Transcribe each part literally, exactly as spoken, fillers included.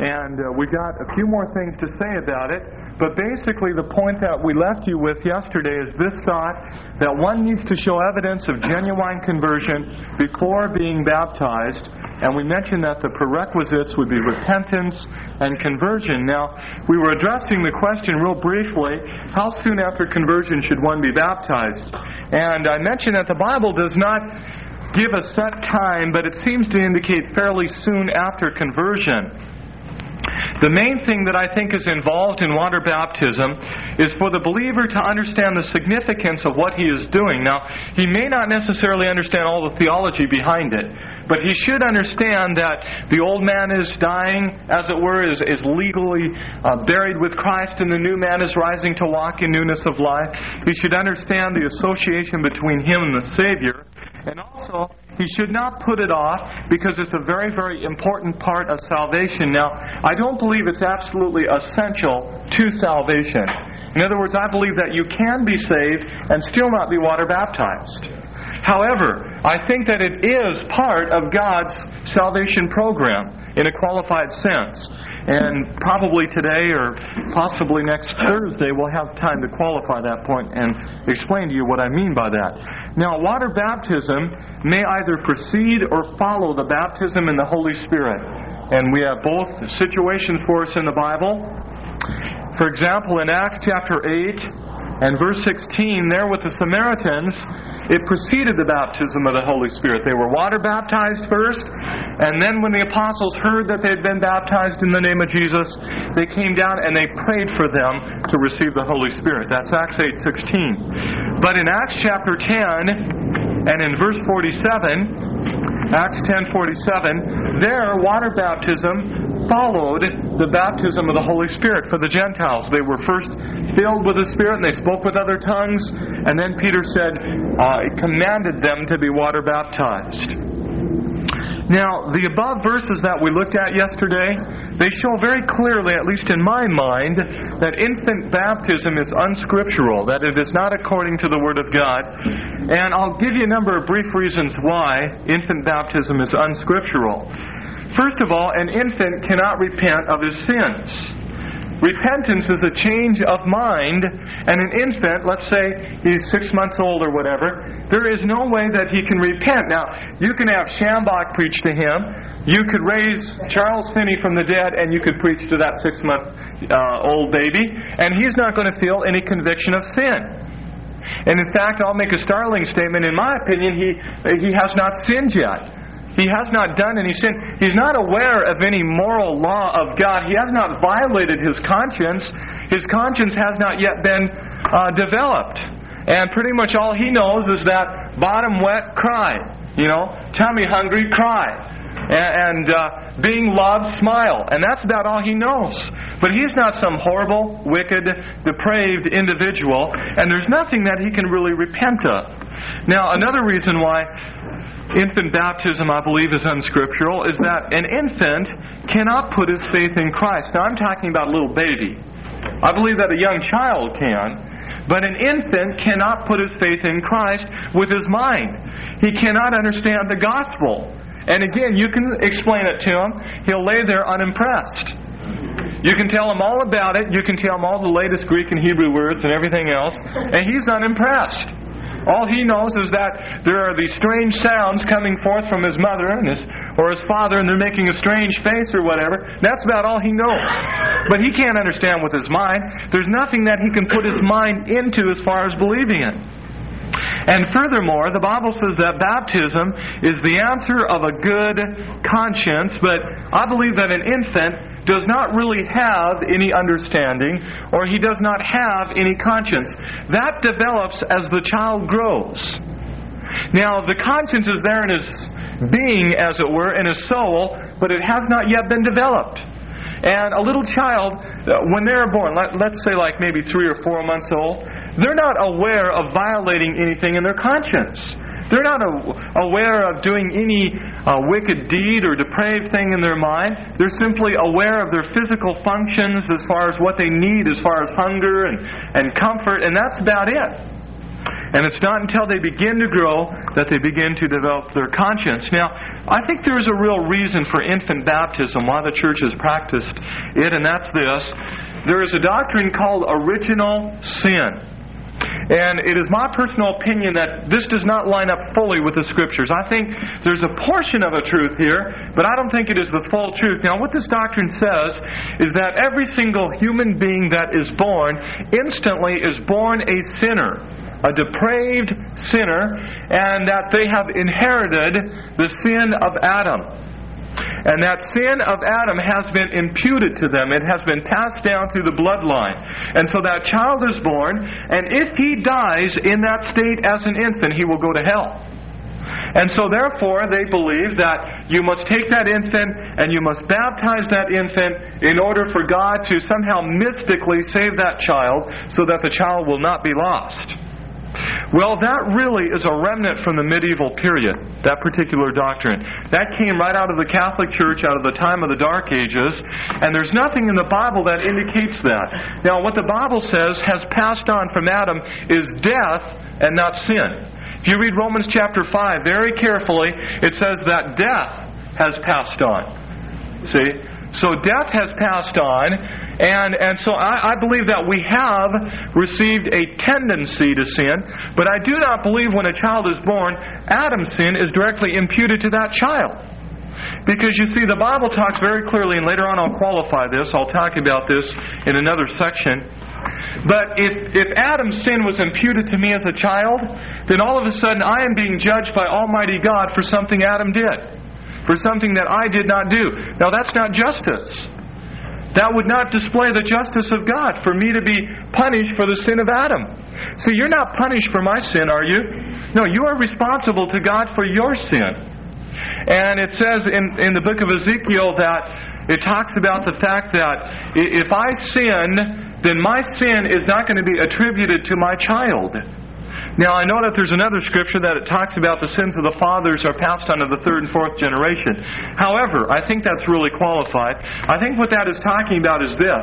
And uh, we got a few more things to say about it. But basically the point that we left you with yesterday is this thought, that one needs to show evidence of genuine conversion before being baptized. And we mentioned that the prerequisites would be repentance and conversion. Now, we were addressing the question real briefly, how soon after conversion should one be baptized? And I mentioned that the Bible does not give a set time, but it seems to indicate fairly soon after conversion. The main thing that I think is involved in water baptism is for the believer to understand the significance of what he is doing. Now, he may not necessarily understand all the theology behind it, but he should understand that the old man is dying, as it were, is, is legally uh, buried with Christ, and the new man is rising to walk in newness of life. He should understand the association between him and the Savior. And also, he should not put it off because it's a very, very important part of salvation. Now, I don't believe it's absolutely essential to salvation. In other words, I believe that you can be saved and still not be water baptized. However, I think that it is part of God's salvation program in a qualified sense. And probably today or possibly next Thursday we'll have time to qualify that point and explain to you what I mean by that. Now, water baptism may either precede or follow the baptism in the Holy Spirit. And we have both situations for us in the Bible. For example, in Acts chapter eight and verse sixteen, there with the Samaritans, it preceded the baptism of the Holy Spirit. They were water baptized first, and then when the apostles heard that they had been baptized in the name of Jesus, they came down and they prayed for them to receive the Holy Spirit. That's Acts eight sixteen. But in Acts chapter ten and in verse forty-seven, Acts ten forty-seven, there water baptism followed the baptism of the Holy Spirit for the Gentiles. They were first filled with the Spirit and they spoke with other tongues, and then Peter said, uh, commanded them to be water baptized. Now, the above verses that we looked at yesterday, they show very clearly, at least in my mind, that infant baptism is unscriptural, that it is not according to the Word of God. And I'll give you a number of brief reasons why infant baptism is unscriptural. First of all, an infant cannot repent of his sins. Repentance is a change of mind, and an infant, let's say he's six months old or whatever, there is no way that he can repent. Now, you can have Shambach preach to him, you could raise Charles Finney from the dead, and you could preach to that six-month-old uh, baby, and he's not going to feel any conviction of sin. And in fact, I'll make a startling statement. In my opinion, he he has not sinned yet. He has not done any sin. He's not aware of any moral law of God. He has not violated his conscience. His conscience has not yet been uh, developed. And pretty much all he knows is that bottom wet, cry. You know, tummy hungry, cry. And, and uh, being loved, smile. And that's about all he knows. But he's not some horrible, wicked, depraved individual. And there's nothing that he can really repent of. Now, another reason why infant baptism, I believe, is unscriptural, is that an infant cannot put his faith in Christ. Now, I'm talking about a little baby. I believe that a young child can, but an infant cannot put his faith in Christ with his mind. He cannot understand the gospel. And again, you can explain it to him. He'll lay there unimpressed. You can tell him all about it. You can tell him all the latest Greek and Hebrew words and everything else, and he's unimpressed. All he knows is that there are these strange sounds coming forth from his mother and his, or his father, and they're making a strange face or whatever. That's about all he knows. But he can't understand with his mind. There's nothing that he can put his mind into as far as believing it. And furthermore, the Bible says that baptism is the answer of a good conscience, but I believe that an infant does not really have any understanding, or he does not have any conscience. That develops as the child grows. Now, the conscience is there in his being, as it were, in his soul, but it has not yet been developed. And a little child, when they're born, let, let's say like maybe three or four months old, they're not aware of violating anything in their conscience. They're not aware of doing any uh, wicked deed or depraved thing in their mind. They're simply aware of their physical functions as far as what they need, as far as hunger and, and comfort, and that's about it. And it's not until they begin to grow that they begin to develop their conscience. Now, I think there is a real reason for infant baptism, why the church has practiced it, and that's this. There is a doctrine called original sin. And it is my personal opinion that this does not line up fully with the Scriptures. I think there's a portion of a truth here, but I don't think it is the full truth. Now, what this doctrine says is that every single human being that is born instantly is born a sinner, a depraved sinner, and that they have inherited the sin of Adam. And that sin of Adam has been imputed to them. It has been passed down through the bloodline. And so that child is born, and if he dies in that state as an infant, he will go to hell. And so therefore, they believe that you must take that infant and you must baptize that infant in order for God to somehow mystically save that child so that the child will not be lost. Well, that really is a remnant from the medieval period, that particular doctrine. That came right out of the Catholic Church, out of the time of the Dark Ages, and there's nothing in the Bible that indicates that. Now, what the Bible says has passed on from Adam is death and not sin. If you read Romans chapter five very carefully, it says that death has passed on. See? So death has passed on. And and so I, I believe that we have received a tendency to sin, but I do not believe when a child is born, Adam's sin is directly imputed to that child. Because you see, the Bible talks very clearly, and later on I'll qualify this, I'll talk about this in another section. But if, if Adam's sin was imputed to me as a child, then all of a sudden I am being judged by Almighty God for something Adam did, for something that I did not do. Now that's not justice. That would not display the justice of God for me to be punished for the sin of Adam. See, you're not punished for my sin, are you? No, you are responsible to God for your sin. And it says in, in the book of Ezekiel that it talks about the fact that if I sin, then my sin is not going to be attributed to my child. Now, I know that there's another scripture that it talks about the sins of the fathers are passed on to the third and fourth generation. However, I think that's really qualified. I think what that is talking about is this.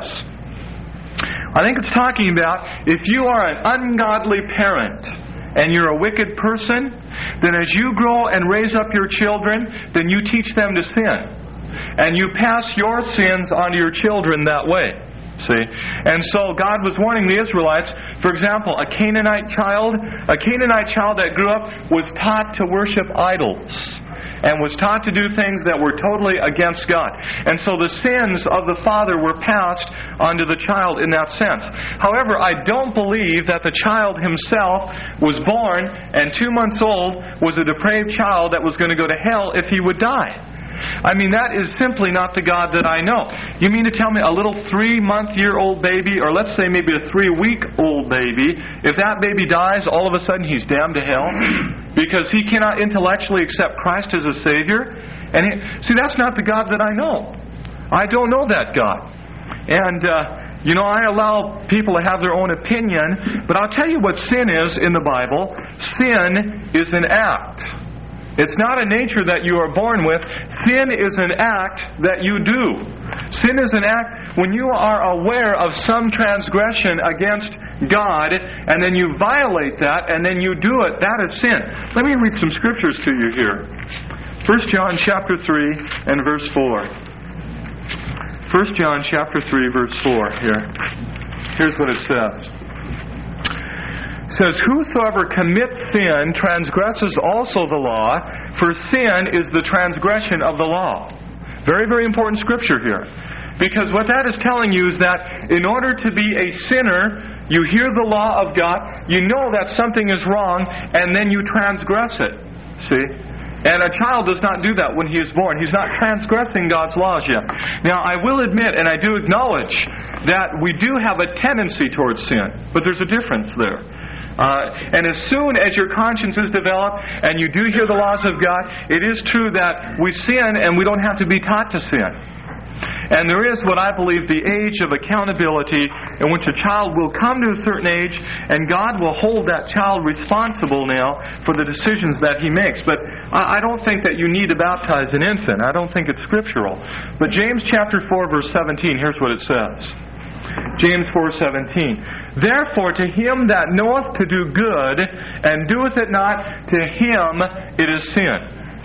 I think it's talking about if you are an ungodly parent and you're a wicked person, then as you grow and raise up your children, then you teach them to sin. And you pass your sins onto your children that way. See? And so God was warning the Israelites, for example, a Canaanite child, a Canaanite child that grew up was taught to worship idols and was taught to do things that were totally against God. And so the sins of the father were passed onto the child in that sense. However, I don't believe that the child himself was born and two months old was a depraved child that was going to go to hell if he would die. I mean, that is simply not the God that I know. You mean to tell me a little three-month-year-old baby, or let's say maybe a three-week-old baby, if that baby dies, all of a sudden he's damned to hell because he cannot intellectually accept Christ as a Savior? And he, see, that's not the God that I know. I don't know that God. And, uh, you know, I allow people to have their own opinion, but I'll tell you what sin is in the Bible. Sin is an act. It's not a nature that you are born with. Sin is an act that you do. Sin is an act when you are aware of some transgression against God, and then you violate that, and then you do it. That is sin. Let me read some scriptures to you here. First John chapter three and verse four. First John chapter three, verse four. Here. Here's what it says. It says, whosoever commits sin transgresses also the law, for sin is the transgression of the law. Very, very important scripture here. Because what that is telling you is that in order to be a sinner, you hear the law of God, you know that something is wrong, and then you transgress it. See? And a child does not do that when he is born. He's not transgressing God's laws yet. Now, I will admit, and I do acknowledge, that we do have a tendency towards sin. But there's a difference there. Uh, and as soon as your conscience is developed and you do hear the laws of God, it is true that we sin and we don't have to be taught to sin. And there is what I believe the age of accountability in which a child will come to a certain age and God will hold that child responsible now for the decisions that he makes. But I don't think that you need to baptize an infant. I don't think it's scriptural. But James chapter four verse seventeen, here's what it says. James four seventeen. Therefore, to him that knoweth to do good, and doeth it not, to him it is sin.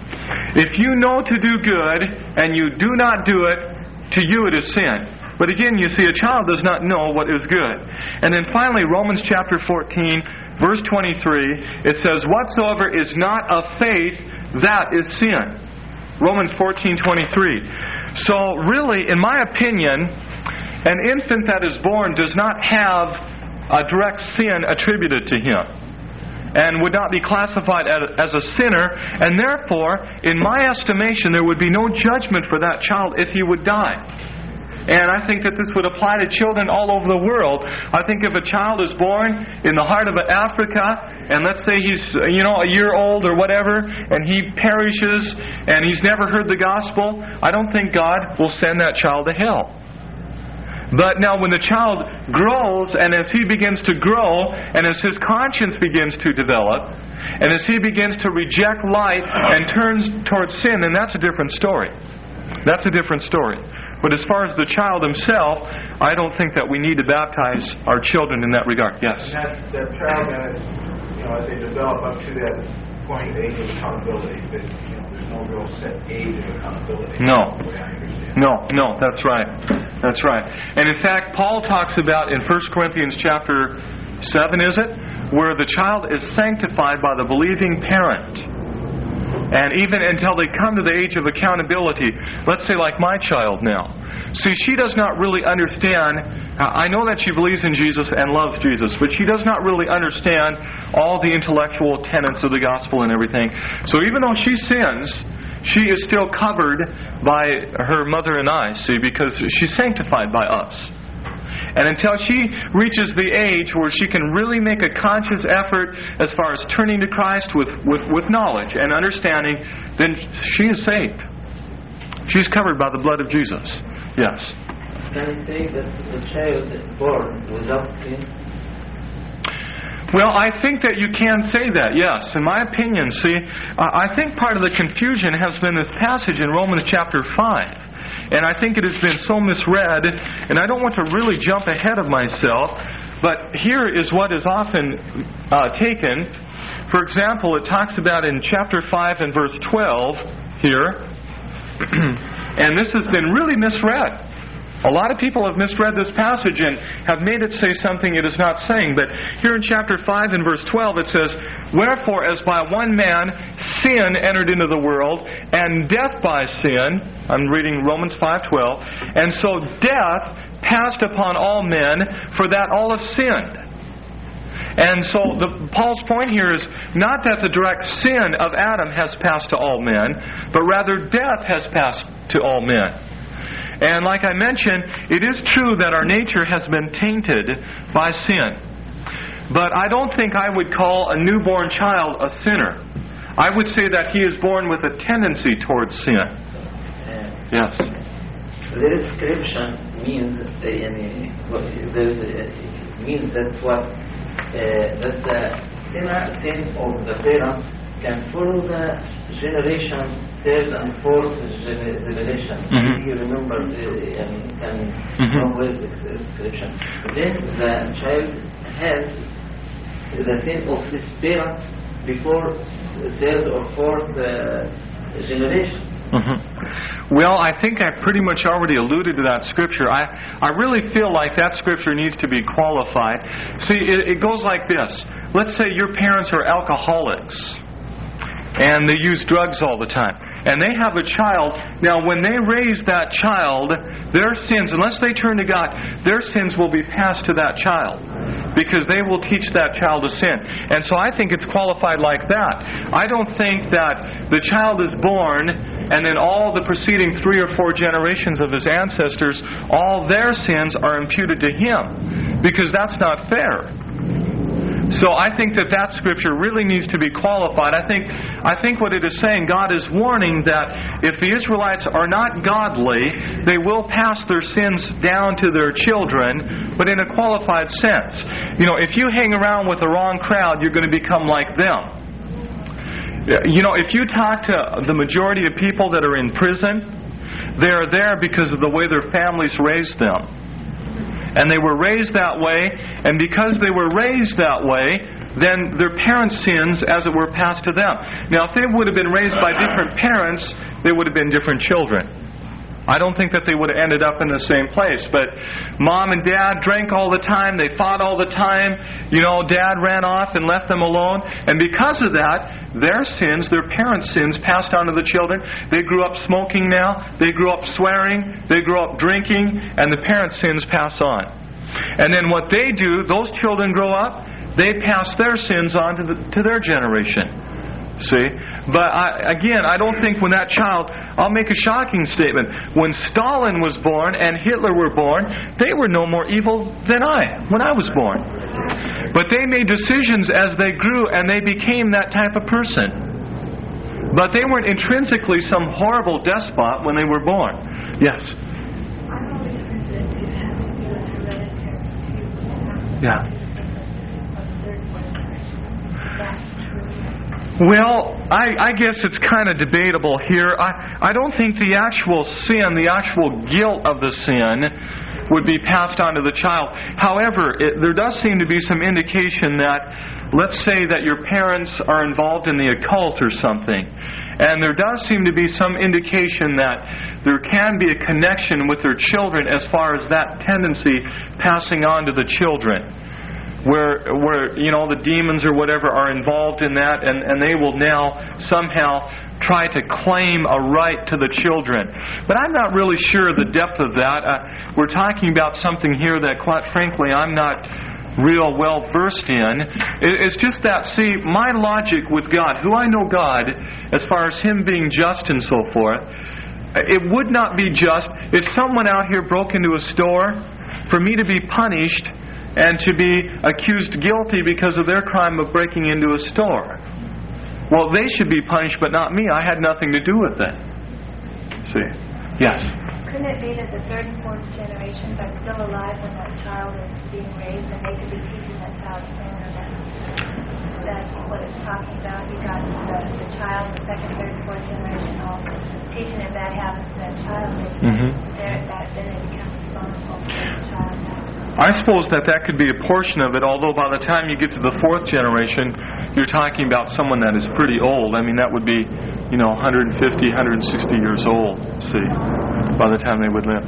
If you know to do good, and you do not do it, to you it is sin. But again, you see, a child does not know what is good. And then finally, Romans chapter fourteen, verse twenty-three, it says, whatsoever is not of faith, that is sin. Romans fourteen twenty-three. So really, in my opinion, an infant that is born does not have a direct sin attributed to him, and would not be classified as a sinner, and therefore, in my estimation, there would be no judgment for that child if he would die. And I think that this would apply to children all over the world. I think if a child is born in the heart of Africa, and let's say he's, you know, a year old or whatever, and he perishes, and he's never heard the gospel, I don't think God will send that child to hell. But now when the child grows, and as he begins to grow, and as his conscience begins to develop, and as he begins to reject light and turns towards sin, then that's a different story. That's a different story. But as far as the child himself, I don't think that we need to baptize our children in that regard. Yes? And that, that child, then, is, you know, as they develop up to that point, age of accountability, but, you know, there's no real set age of accountability. No. No, no, that's right. That's right. And in fact, Paul talks about in First Corinthians chapter seven, is it? Where the child is sanctified by the believing parent. And even until they come to the age of accountability, let's say like my child now. See, she does not really understand. I know that she believes in Jesus and loves Jesus, but she does not really understand all the intellectual tenets of the gospel and everything. So even though she sins, she is still covered by her mother and I, see, because she's sanctified by us. And until she reaches the age where she can really make a conscious effort as far as turning to Christ with, with, with knowledge and understanding, then she is saved. She's covered by the blood of Jesus. Yes? Can you say that the child is born without sin? Well, I think that you can say that, yes. In my opinion, see, I think part of the confusion has been this passage in Romans chapter five. And I think it has been so misread, and I don't want to really jump ahead of myself, but here is what is often uh, taken. For example, it talks about in chapter five and verse twelve here, and this has been really misread. A lot of people have misread this passage and have made it say something it is not saying. But here in chapter five and verse twelve it says, wherefore as by one man sin entered into the world, and death by sin, I'm reading Romans five twelve, and so death passed upon all men, for that all have sinned. And so the, Paul's point here is not that the direct sin of Adam has passed to all men, but rather death has passed to all men. And like I mentioned, it is true that our nature has been tainted by sin. But I don't think I would call a newborn child a sinner. I would say that he is born with a tendency towards sin. Yes. The description means uh, uh, means that what uh, that the sinner sin of the parents can follow the generation, third and fourth generation. Mm-hmm. You remember the uh, can mm-hmm. know with the description. Then the child has the sin of his parents before third or fourth uh, generation. Mm-hmm. Well, I think I pretty much already alluded to that scripture. I, I really feel like that scripture needs to be qualified. See, it, it goes like this. Let's say your parents are alcoholics, and they use drugs all the time, and they have a child. Now, when they raise that child, their sins, unless they turn to God, their sins will be passed to that child, because they will teach that child to sin. And so I think it's qualified like that. I don't think that the child is born and then all the preceding three or four generations of his ancestors, all their sins are imputed to him, because that's not fair. So I think that that scripture really needs to be qualified. I think I think what it is saying, God is warning that if the Israelites are not godly, they will pass their sins down to their children, but in a qualified sense. You know, if you hang around with the wrong crowd, you're going to become like them. You know, if you talk to the majority of people that are in prison, they're there because of the way their families raised them. and they were raised that way, and because they were raised that way, then their parents' sins, as it were, passed to them. Now, if they would have been raised by different parents, they would have been different children. I don't think that they would have ended up in the same place. But mom and dad drank all the time. They fought all the time. You know, dad ran off and left them alone. And because of that, their sins, their parents' sins, passed on to the children. They grew up smoking now. They grew up swearing. They grew up drinking. And the parents' sins pass on. And then what they do, those children grow up, they pass their sins on to, the, to their generation. See? But I, again, I don't think when that child... I'll make a shocking statement. When Stalin was born and Hitler were born, they were no more evil than I, when I was born. But they made decisions as they grew, and they became that type of person. But they weren't intrinsically some horrible despot when they were born. Yes? Yeah. Well, I, I guess it's kind of debatable here. I, I don't think the actual sin, the actual guilt of the sin, would be passed on to the child. However, it, there does seem to be some indication that, let's say that your parents are involved in the occult or something, and there does seem to be some indication that there can be a connection with their children as far as that tendency passing on to the children. Where, where you know, the demons or whatever are involved in that, and, and they will now somehow try to claim a right to the children. But I'm not really sure the depth of that. Uh, we're talking about something here that, quite frankly, I'm not real well versed in. It, it's just that, see, my logic with God, who I know God, as far as Him being just and so forth, it would not be just if someone out here broke into a store for me to be punished and to be accused guilty because of their crime of breaking into a store. Well, they should be punished, but not me. I had nothing to do with it. See? Yes? Couldn't it be that the third and fourth generations are still alive when that child is being raised, and they could be teaching that child sin, or that, that's what it's talking about? You got the, the child, the second, third, fourth generation all teaching if that happens to that child, mm-hmm. that, then it becomes responsible for the child now. I suppose that that could be a portion of it, although by the time you get to the fourth generation, you're talking about someone that is pretty old. I mean, that would be, you know, one hundred fifty, one hundred sixty years old, see, by the time they would live.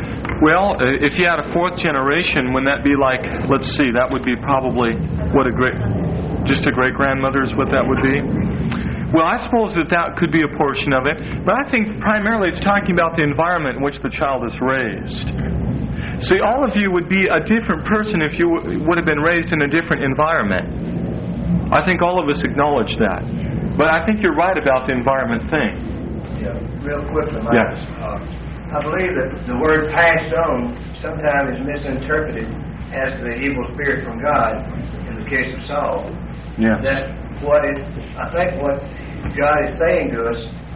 Well, if you had a fourth generation, wouldn't that be like, let's see, that would be probably, what a great, just a great-grandmother is what that would be? Well, I suppose that that could be a portion of it, but I think primarily it's talking about the environment in which the child is raised. See, all of you would be a different person if you would have been raised in a different environment. I think all of us acknowledge that. But I think you're right about the environment thing. Yeah, real quickly, Mike. Yes. Uh, I believe that the word passed on sometimes is misinterpreted as the evil spirit from God in the case of Saul. Yes. That what it, I think what God is saying to us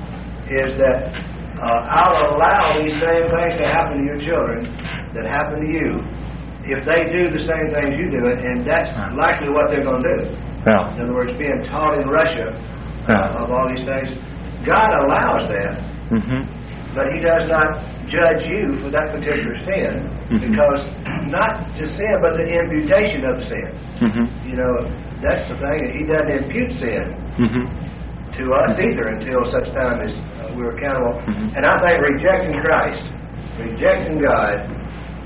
is that uh, I'll allow these same things to happen to your children that happen to you if they do the same things you do, and that's likely what they're going to do. Yeah. In other words, being taught in Russia yeah. uh, of all these things, God allows that, mm-hmm. but He does not judge you for that particular sin, mm-hmm. because not the sin, but the imputation of the sin. Mm-hmm. You know, that's the thing. He doesn't impute sin mm-hmm. to us either until such time as uh, we're accountable. Mm-hmm. And I think rejecting Christ, rejecting God,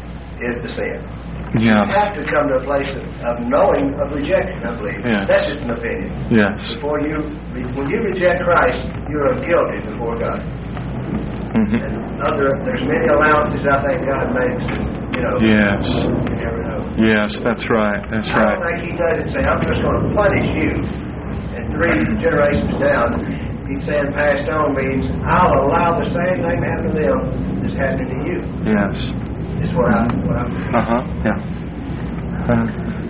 is the sin. Yeah. You have to come to a place of, of knowing of rejection, I believe. Yes. That's just an opinion. Yes. Before you, when you reject Christ, you are guilty before God. Mm-hmm. And other, there's many allowances I think God makes. You know. Yes. You never know. Yes, that's right. That's I right. don't think He doesn't say, "I'm just going to punish you." And three generations down, He's saying passed on means I'll allow the same thing to happen to them that's happening to you. Yes. Is what I, what I'm. Uh huh. Yeah. Uh,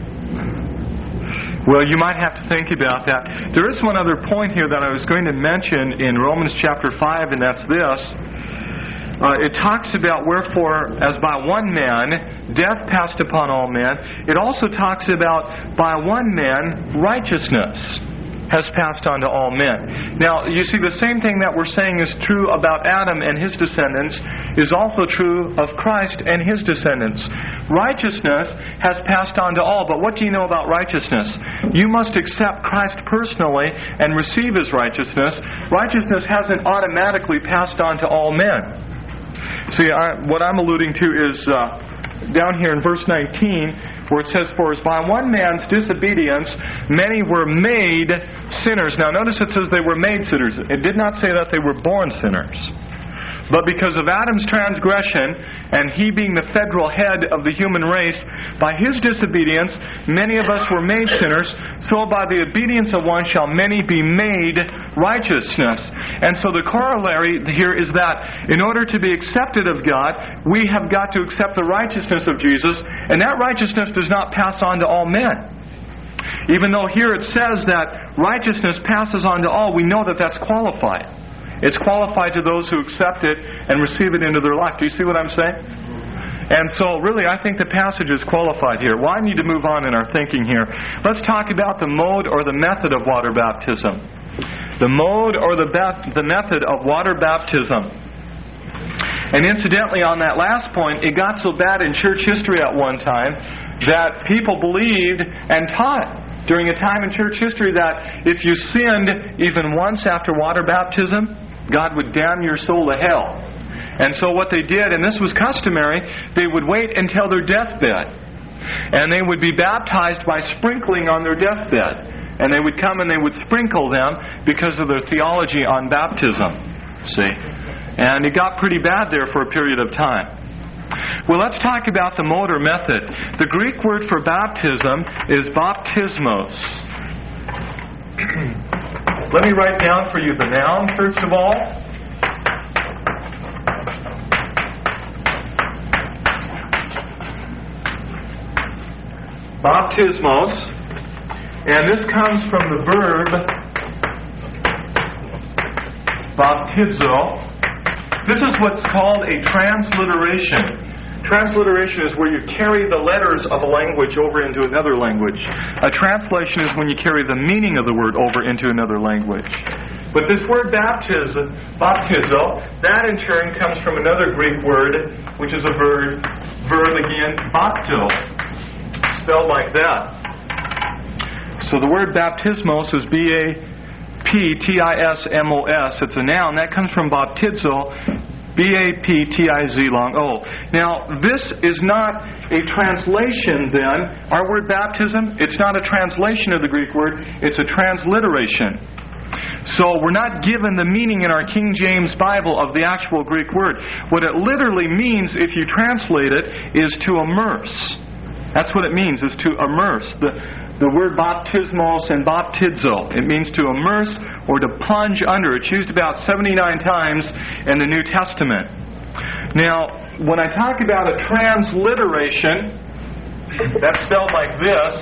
well, you might have to think about that. There is one other point here that I was going to mention in Romans chapter five, and that's this. Uh, it talks about, wherefore, as by one man death passed upon all men, it also talks about by one man righteousness has passed on to all men. Now, you see, the same thing that we're saying is true about Adam and his descendants is also true of Christ and his descendants. Righteousness has passed on to all, but what do you know about righteousness? You must accept Christ personally and receive His righteousness. Righteousness hasn't automatically passed on to all men. See, I, what I'm alluding to is uh, down here in verse nineteen, where it says, "For as by one man's disobedience many were made sinners." Now notice it says they were made sinners. It did not say that they were born sinners. But because of Adam's transgression, and he being the federal head of the human race, by his disobedience many of us were made sinners, so by the obedience of one shall many be made righteousness. And so the corollary here is that in order to be accepted of God, we have got to accept the righteousness of Jesus, and that righteousness does not pass on to all men. Even though here it says that righteousness passes on to all, we know that that's qualified. It's qualified to those who accept it and receive it into their life. Do you see what I'm saying? And so, really, I think the passage is qualified here. Well, I need to move on in our thinking here. Let's talk about the mode or the method of water baptism. The mode or the, ba- the method of water baptism. And incidentally, on that last point, it got so bad in church history at one time that people believed and taught during a time in church history that if you sinned even once after water baptism, God would damn your soul to hell. And so what they did, and this was customary, they would wait until their deathbed. And they would be baptized by sprinkling on their deathbed. And they would come and they would sprinkle them because of their theology on baptism. See? And it got pretty bad there for a period of time. Well, let's talk about the mode or method. The Greek word for baptism is baptismos. Let me write down for you the noun, first of all. Baptismos. And this comes from the verb baptizo. This is what's called a transliteration. Transliteration is where you carry the letters of a language over into another language. A translation is when you carry the meaning of the word over into another language. But this word baptism, baptizo, that in turn comes from another Greek word, which is a verb, verb again, bapto, spelled like that. So the word baptismos is B A P T I S M O S. It's a noun. That comes from baptizo, B A P T I Z long O. Now, this is not a translation then. Our word baptism, it's not a translation of the Greek word. It's a transliteration. So we're not given the meaning in our King James Bible of the actual Greek word. What it literally means, if you translate it, is to immerse. That's what it means, is to immerse. The, the word baptismos and baptizo, it means to immerse or to plunge under. It's used about seventy-nine times in the New Testament. Now, when I talk about a transliteration, that's spelled like this.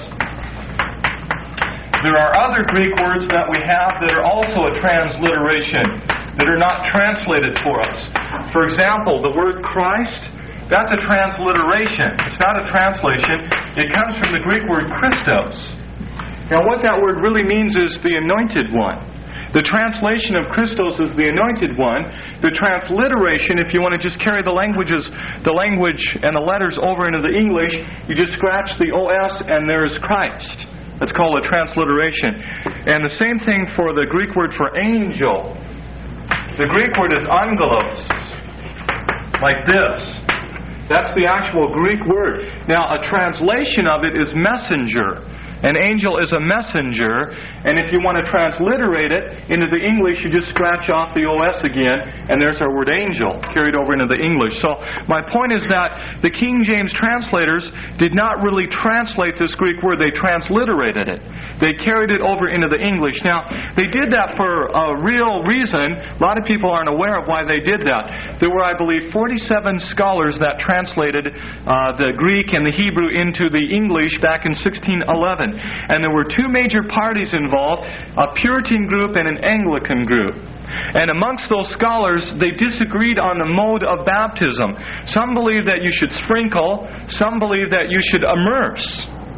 There are other Greek words that we have that are also a transliteration, that are not translated for us. For example, the word Christ, that's a transliteration. It's not a translation. It comes from the Greek word Christos. Now what that word really means is the anointed one. The translation of Christos is the anointed one. The transliteration, if you want to just carry the languages, the language and the letters over into the English, you just scratch the O S and there's Christ. That's called a transliteration. And the same thing for the Greek word for angel. The Greek word is angelos. Like this. That's the actual Greek word. Now, a translation of it is messenger. An angel is a messenger, and if you want to transliterate it into the English, you just scratch off the O S again, and there's our word angel carried over into the English. So my point is that the King James translators did not really translate this Greek word. They transliterated it. They carried it over into the English. Now, they did that for a real reason. A lot of people aren't aware of why they did that. There were, I believe, forty-seven scholars that translated uh, the Greek and the Hebrew into the English back in sixteen eleven. And there were two major parties involved, a Puritan group and an Anglican group. And amongst those scholars, they disagreed on the mode of baptism. Some believe that you should sprinkle, some believe that you should immerse.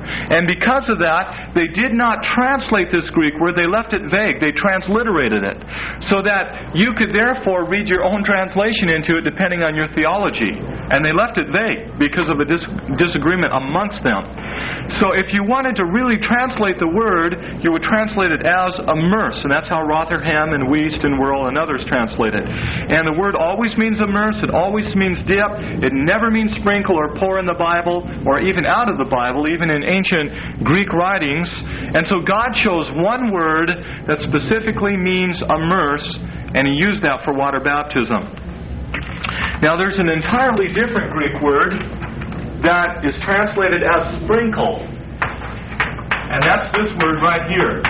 And because of that, they did not translate this Greek word. They left it vague. They transliterated it. So that you could therefore read your own translation into it depending on your theology. And they left it vague because of a dis- disagreement amongst them. So if you wanted to really translate the word, you would translate it as immerse. And that's how Rotherham and Wiest and Whirl and others translate it. And the word always means immerse. It always means dip. It never means sprinkle or pour in the Bible or even out of the Bible, even in ancient Greek writings. And so God chose one word that specifically means immerse, and He used that for water baptism. Now there's an entirely different Greek word that is translated as sprinkle. And that's this word right here.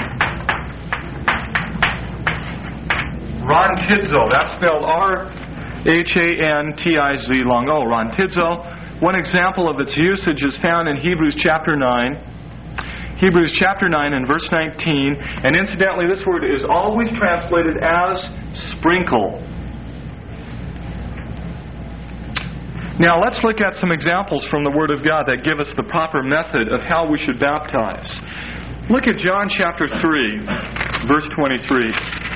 Rontizo. That's spelled R H A N T I Z long O. Rontizo. One example of its usage is found in Hebrews chapter nine. Hebrews chapter nine and verse nineteen. And incidentally, this word is always translated as sprinkle. Now let's look at some examples from the Word of God that give us the proper method of how we should baptize. Look at John chapter three, verse twenty-three.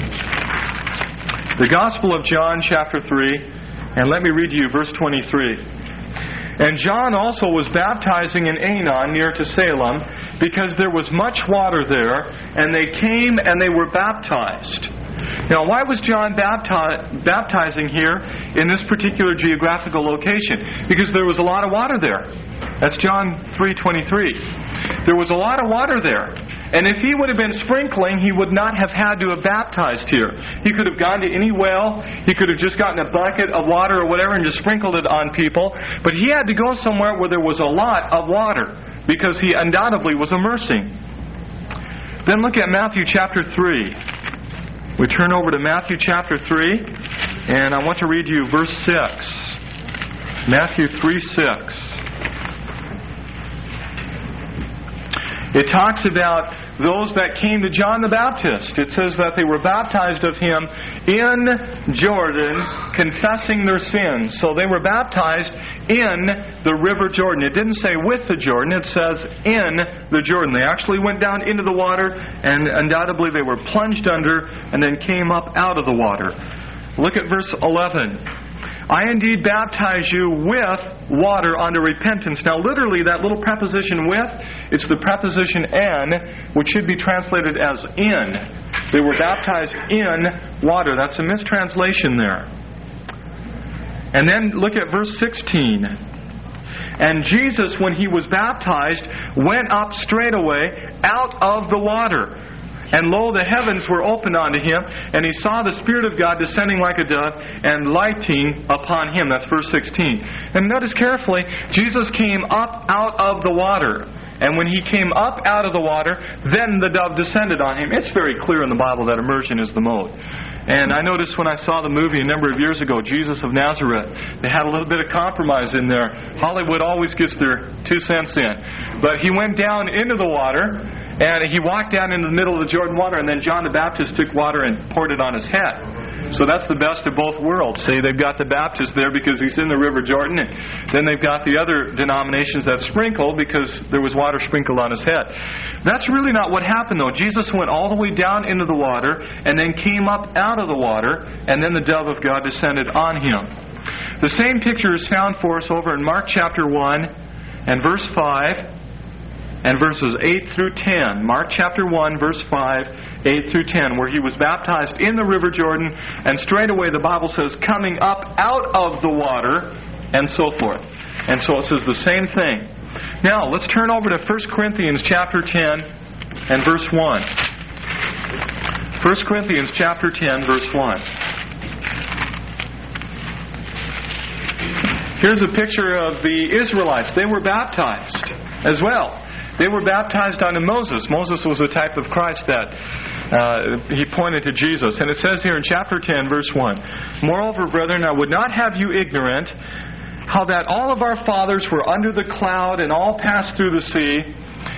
The Gospel of John chapter three, and let me read to you verse twenty-three. And John also was baptizing in Aenon near to Salem, because there was much water there, and they came and they were baptized. Now, why was John bapti- baptizing here in this particular geographical location? Because there was a lot of water there. That's John three twenty-three. There was a lot of water there. And if he would have been sprinkling, he would not have had to have baptized here. He could have gone to any well. He could have just gotten a bucket of water or whatever and just sprinkled it on people. But he had to go somewhere where there was a lot of water, because he undoubtedly was immersing. Then look at Matthew chapter three. We turn over to Matthew chapter three, and I want to read you verse six. Matthew three six. It talks about those that came to John the Baptist. It says that they were baptized of him in Jordan, confessing their sins. So they were baptized in the river Jordan. It didn't say with the Jordan. It says in the Jordan. They actually went down into the water, and undoubtedly they were plunged under and then came up out of the water. Look at verse eleven. I indeed baptize you with water unto repentance. Now literally that little preposition with, it's the preposition en, which should be translated as in. They were baptized in water. That's a mistranslation there. And then look at verse sixteen. And Jesus, when he was baptized, went up straightaway out of the water. And lo, the heavens were opened unto him, and he saw the Spirit of God descending like a dove and lighting upon him. That's verse sixteen. And notice carefully, Jesus came up out of the water. And when he came up out of the water, then the dove descended on him. It's very clear in the Bible that immersion is the mode. And I noticed when I saw the movie a number of years ago, Jesus of Nazareth, they had a little bit of compromise in there. Hollywood always gets their two cents in. But he went down into the water, and he walked down into the middle of the Jordan water, and then John the Baptist took water and poured it on his head. So that's the best of both worlds. See, they've got the Baptist there because he's in the River Jordan, and then they've got the other denominations that sprinkle because there was water sprinkled on his head. That's really not what happened, though. Jesus went all the way down into the water and then came up out of the water, and then the dove of God descended on him. The same picture is found for us over in Mark chapter one and verse five and verses eight through ten. Mark chapter one, verse five, eight through ten, where he was baptized in the River Jordan, and straightaway the Bible says, coming up out of the water, and so forth. And so it says the same thing. Now, let's turn over to First Corinthians chapter ten and verse one. First Corinthians chapter ten, verse one. Here's a picture of the Israelites. They were baptized as well. They were baptized unto Moses. Moses was a type of Christ that uh, he pointed to Jesus. And it says here in chapter ten, verse one, moreover, brethren, I would not have you ignorant how that all of our fathers were under the cloud and all passed through the sea,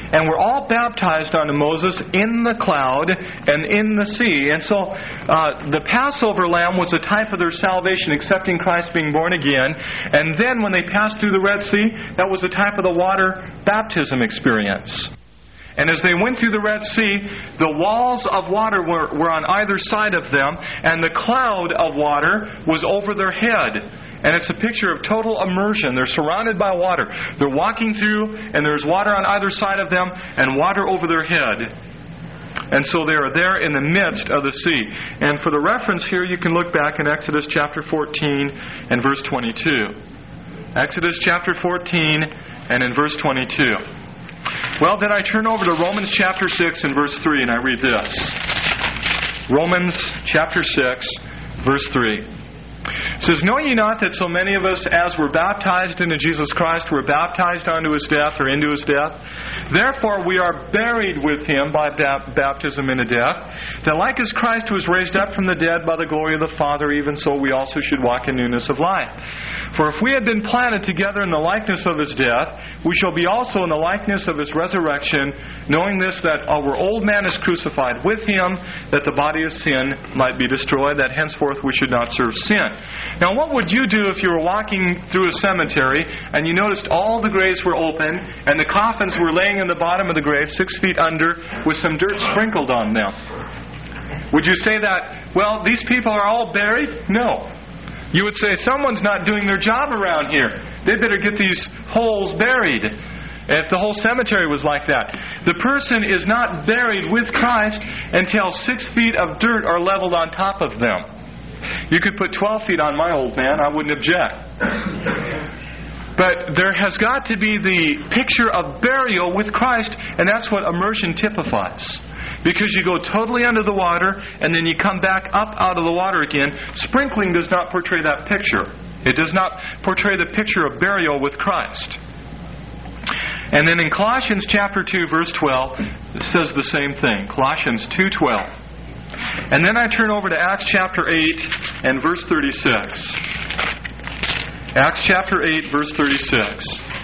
and were all baptized unto Moses in the cloud and in the sea. And so uh, the Passover lamb was a type of their salvation, accepting Christ, being born again. And then when they passed through the Red Sea, that was a type of the water baptism experience. And as they went through the Red Sea, the walls of water were, were on either side of them, and the cloud of water was over their head. And it's a picture of total immersion. They're surrounded by water. They're walking through, and there's water on either side of them, and water over their head. And so they are there in the midst of the sea. And for the reference here, you can look back in Exodus chapter fourteen and verse twenty-two. Exodus chapter fourteen and in verse twenty-two. Well, then I turn over to Romans chapter six and verse three, and I read this. Romans chapter six, verse three. It says, Know ye not that so many of us as were baptized into Jesus Christ were baptized unto His death, or into His death? Therefore we are buried with Him by baptism into death, that like as Christ was raised up from the dead by the glory of the Father, even so we also should walk in newness of life. For if we had been planted together in the likeness of His death, we shall be also in the likeness of His resurrection, knowing this, that our old man is crucified with Him, that the body of sin might be destroyed, that henceforth we should not serve sin. Now, what would you do if you were walking through a cemetery and you noticed all the graves were open and the coffins were laying in the bottom of the grave, six feet under, with some dirt sprinkled on them? Would you say that, well, these people are all buried? No. You would say, someone's not doing their job around here. They better get these holes buried. If the whole cemetery was like that. The person is not buried with Christ until six feet of dirt are leveled on top of them. You could put twelve feet on my old man, I wouldn't object. But there has got to be the picture of burial with Christ, and that's what immersion typifies. Because you go totally under the water, and then you come back up out of the water again. Sprinkling does not portray that picture. It does not portray the picture of burial with Christ. And then in Colossians chapter two, verse twelve, it says the same thing. Colossians two twelve. And then I turn over to Acts chapter eight and verse thirty-six. Acts chapter eight, verse thirty-six.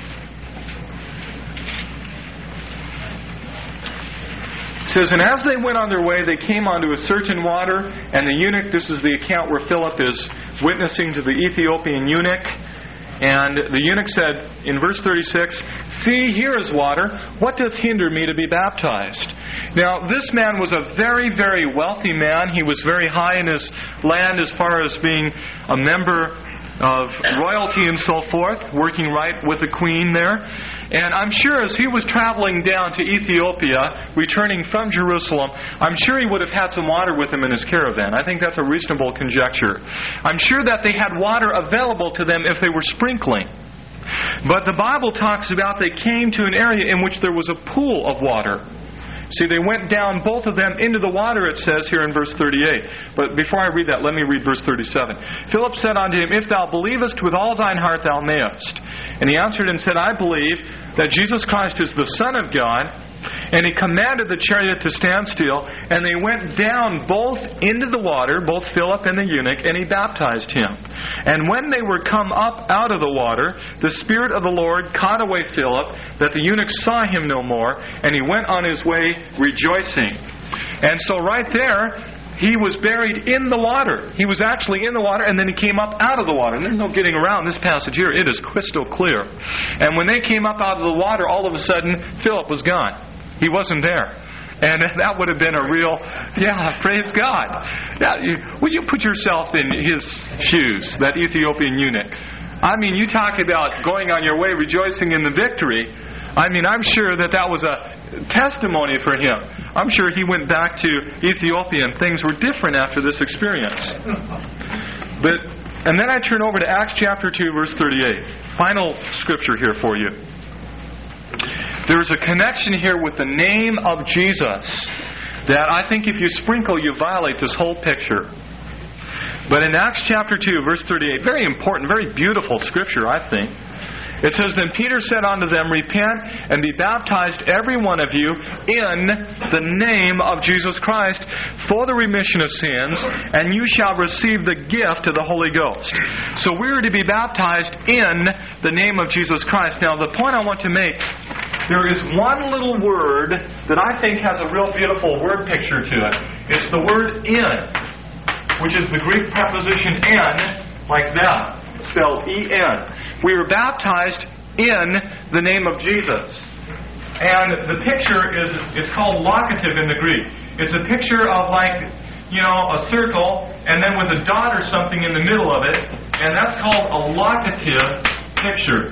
It says, And as they went on their way, they came unto a certain water, and the eunuch, this is the account where Philip is witnessing to the Ethiopian eunuch, and the eunuch said, in verse thirty-six, See, here is water. What doth hinder me to be baptized? Now, this man was a very, very wealthy man. He was very high in his land as far as being a member of royalty and so forth, working right with the queen there. And I'm sure as he was traveling down to Ethiopia, returning from Jerusalem, I'm sure he would have had some water with him in his caravan. I think that's a reasonable conjecture. I'm sure that they had water available to them if they were sprinkling. But the Bible talks about they came to an area in which there was a pool of water. See, they went down, both of them, into the water, it says here in verse thirty-eight. But before I read that, let me read verse thirty-seven. Philip said unto him, If thou believest with all thine heart, thou mayest. And he answered and said, I believe that Jesus Christ is the Son of God. And he commanded the chariot to stand still, and they went down both into the water, both Philip and the eunuch, and he baptized him. And when they were come up out of the water, the Spirit of the Lord caught away Philip, that the eunuch saw him no more, and he went on his way rejoicing. And so right there, he was buried in the water. He was actually in the water, and then he came up out of the water. And there's no getting around this passage here. It is crystal clear. And when they came up out of the water, all of a sudden, Philip was gone. He wasn't there. And that would have been a real, yeah, praise God. Now, you, will you put yourself in his shoes, that Ethiopian eunuch? I mean, you talk about going on your way rejoicing in the victory. I mean, I'm sure that that was a testimony for him. I'm sure he went back to Ethiopia and things were different after this experience. But, and then I turn over to Acts chapter two, verse thirty-eight. Final scripture here for you. There's a connection here with the name of Jesus that I think if you sprinkle, you violate this whole picture. But in Acts chapter two, verse thirty-eight, very important, very beautiful scripture, I think. It says, Then Peter said unto them, Repent and be baptized every one of you in the name of Jesus Christ for the remission of sins, and you shall receive the gift of the Holy Ghost. So we are to be baptized in the name of Jesus Christ. Now the point I want to make there is one little word that I think has a real beautiful word picture to it. It's the word in, which is the Greek preposition in, like that, spelled E N. We were baptized in the name of Jesus. And the picture is, it's called locative in the Greek. It's a picture of like, you know, a circle, and then with a dot or something in the middle of it, and that's called a locative picture.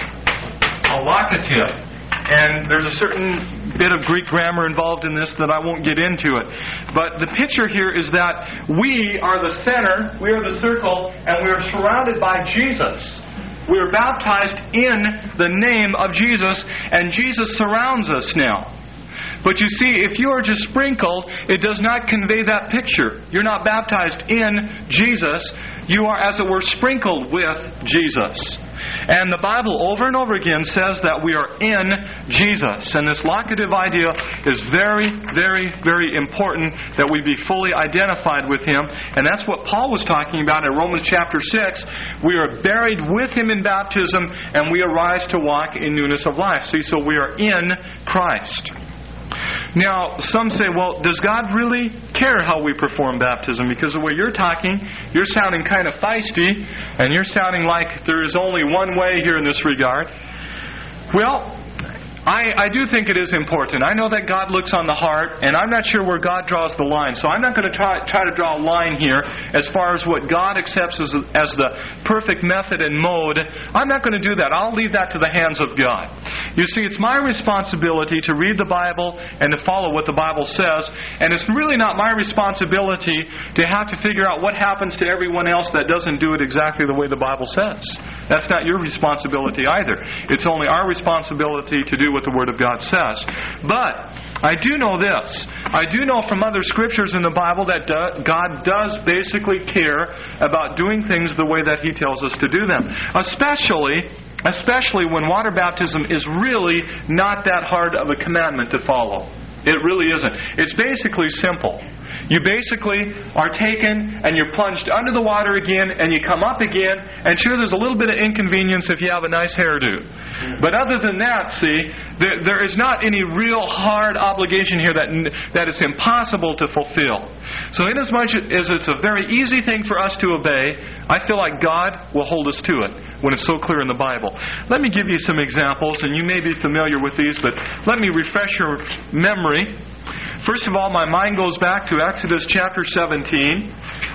A locative. And there's a certain bit of Greek grammar involved in this that I won't get into it. But the picture here is that we are the center, we are the circle, and we are surrounded by Jesus. We are baptized in the name of Jesus, and Jesus surrounds us now. But you see, if you are just sprinkled, it does not convey that picture. You're not baptized in Jesus. You are, as it were, sprinkled with Jesus. And the Bible over and over again says that we are in Jesus. And this locative idea is very, very, very important, that we be fully identified with Him. And that's what Paul was talking about in Romans chapter six. We are buried with Him in baptism, and we arise to walk in newness of life. See, so we are in Christ. Now, some say, well, does God really care how we perform baptism? Because the way you're talking, you're sounding kind of feisty, and you're sounding like there is only one way here in this regard. Well, I, I do think it is important. I know that God looks on the heart, and I'm not sure where God draws the line. So I'm not going to try, try to draw a line here as far as what God accepts as, as the perfect method and mode. I'm not going to do that. I'll leave that to the hands of God. You see, it's my responsibility to read the Bible and to follow what the Bible says, and it's really not my responsibility to have to figure out what happens to everyone else that doesn't do it exactly the way the Bible says. That's not your responsibility either. It's only our responsibility to do what the Word of God says. But I do know this. I do know from other scriptures in the Bible that do, God does basically care about doing things the way that He tells us to do them. Especially, especially when water baptism is really not that hard of a commandment to follow. It really isn't. It's basically simple. You basically are taken and you're plunged under the water again, and you come up again, and sure, there's a little bit of inconvenience if you have a nice hairdo. But other than that, see, there, there is not any real hard obligation here that, that is impossible to fulfill. So inasmuch as it's a very easy thing for us to obey, I feel like God will hold us to it when it's so clear in the Bible. Let me give you some examples, and you may be familiar with these, but let me refresh your memory. First of all, my mind goes back to Exodus chapter seventeen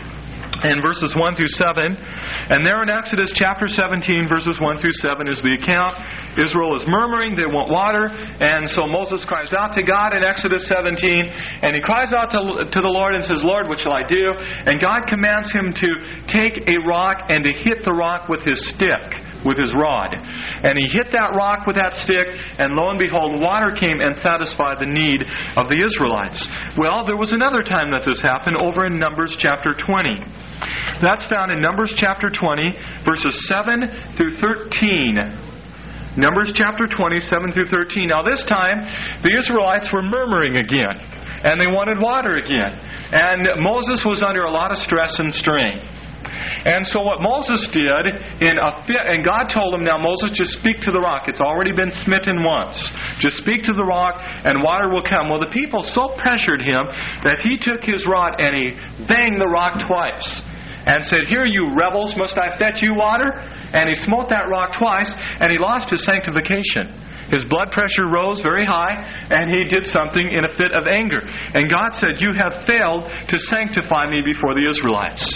and verses one through seven. And there in Exodus chapter seventeen, verses one through seven is the account. Israel is murmuring, they want water, and so Moses cries out to God in Exodus seventeen, and he cries out to, to the Lord and says, Lord, what shall I do? And God commands him to take a rock and to hit the rock with his stick, with his rod. And he hit that rock with that stick, and lo and behold, water came and satisfied the need of the Israelites. Well, there was another time that this happened over in Numbers chapter twenty. That's found in Numbers chapter twenty, verses seven through thirteen. Numbers chapter twenty, seven through thirteen. Now this time, the Israelites were murmuring again, and they wanted water again. And Moses was under a lot of stress and strain. And so what Moses did, in a fit, and God told him, now Moses, just speak to the rock. It's already been smitten once. Just speak to the rock and water will come. Well, the people so pressured him that he took his rod and he banged the rock twice and said, here you rebels, must I fetch you water? And he smote that rock twice, and he lost his sanctification. His blood pressure rose very high, and he did something in a fit of anger. And God said, you have failed to sanctify me before the Israelites.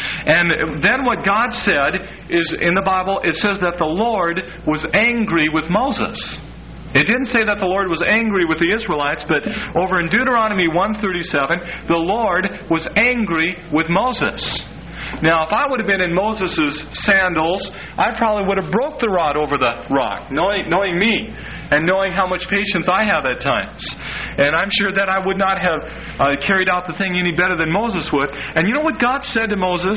And then what God said is, in the Bible, it says that the Lord was angry with Moses. It didn't say that the Lord was angry with the Israelites, but over in Deuteronomy one thirty-seven, the Lord was angry with Moses. Now, if I would have been in Moses' sandals, I probably would have broke the rod over the rock, knowing, knowing me and knowing how much patience I have at times. And I'm sure that I would not have uh, carried out the thing any better than Moses would. And you know what God said to Moses?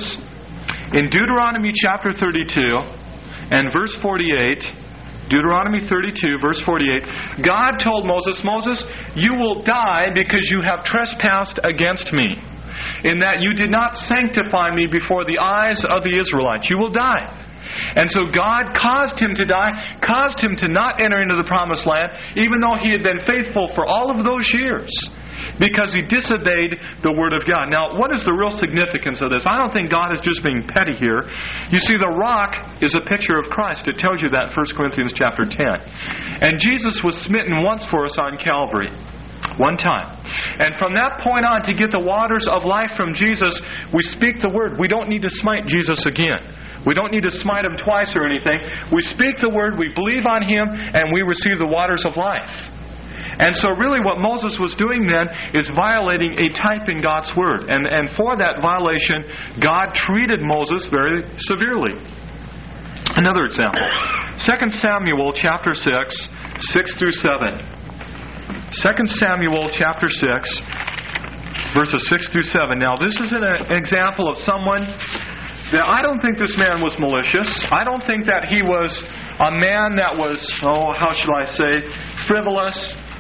In Deuteronomy chapter thirty-two and verse forty-eight, Deuteronomy thirty-two, verse forty-eight, God told Moses, Moses, you will die because you have trespassed against me, in that you did not sanctify me before the eyes of the Israelites. You will die. And so God caused him to die, caused him to not enter into the promised land, even though he had been faithful for all of those years, because he disobeyed the Word of God. Now, what is the real significance of this? I don't think God is just being petty here. You see, the rock is a picture of Christ. It tells you that in First Corinthians chapter ten. And Jesus was smitten once for us on Calvary. One time. And from that point on, to get the waters of life from Jesus, we speak the Word. We don't need to smite Jesus again. We don't need to smite Him twice or anything. We speak the Word, we believe on Him, and we receive the waters of life. And so really what Moses was doing then is violating a type in God's Word. And, and for that violation, God treated Moses very severely. Another example. Second Samuel chapter six, six through seven. Second Samuel chapter six, verses six through seven. Now this is an, an example of someone that I don't think this man was malicious. I don't think that he was a man that was, oh, how should I say, frivolous.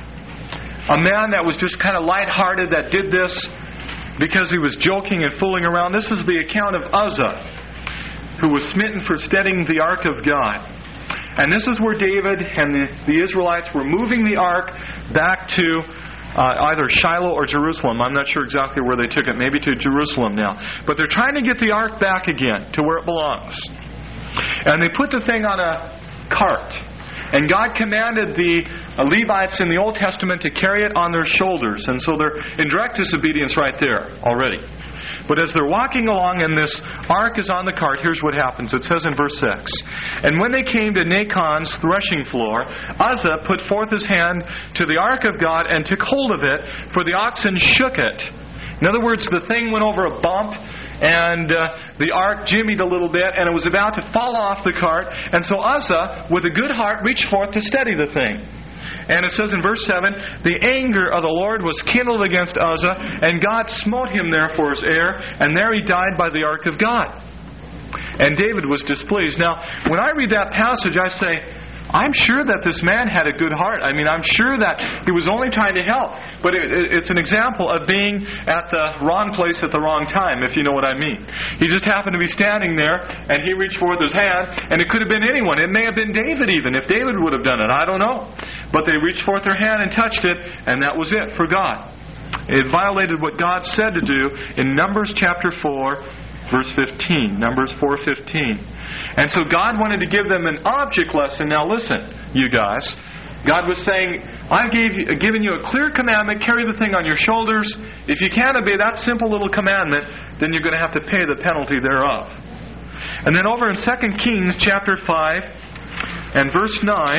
A man that was just kind of lighthearted, that did this because he was joking and fooling around. This is the account of Uzzah, who was smitten for steadying the ark of God. And this is where David and the, the Israelites were moving the ark back to uh, either Shiloh or Jerusalem. I'm not sure exactly where they took it. Maybe to Jerusalem now. But they're trying to get the ark back again to where it belongs. And they put the thing on a cart. And God commanded the Levites in the Old Testament to carry it on their shoulders. And so they're in direct disobedience right there already. But as they're walking along and this ark is on the cart, here's what happens. It says in verse six, "And when they came to Nachon's threshing floor, Uzzah put forth his hand to the ark of God and took hold of it, for the oxen shook it." In other words, the thing went over a bump, and uh, the ark jimmied a little bit, and it was about to fall off the cart. And so Uzzah, with a good heart, reached forth to steady the thing. And it says in verse seven, "The anger of the Lord was kindled against Uzzah, and God smote him there for his error, and there he died by the ark of God. And David was displeased." Now, when I read that passage, I say, I'm sure that this man had a good heart. I mean, I'm sure that he was only trying to help. But it, it, it's an example of being at the wrong place at the wrong time, if you know what I mean. He just happened to be standing there, and he reached forth his hand, and it could have been anyone. It may have been David even, if David would have done it. I don't know. But they reached forth their hand and touched it, and that was it for God. It violated what God said to do in Numbers chapter four, verse fifteen. Numbers four fifteen. And so God wanted to give them an object lesson. Now listen, you guys. God was saying, I've gave you, given you a clear commandment. Carry the thing on your shoulders. If you can't obey that simple little commandment, then you're going to have to pay the penalty thereof. And then over in Second Kings chapter five and verse nine.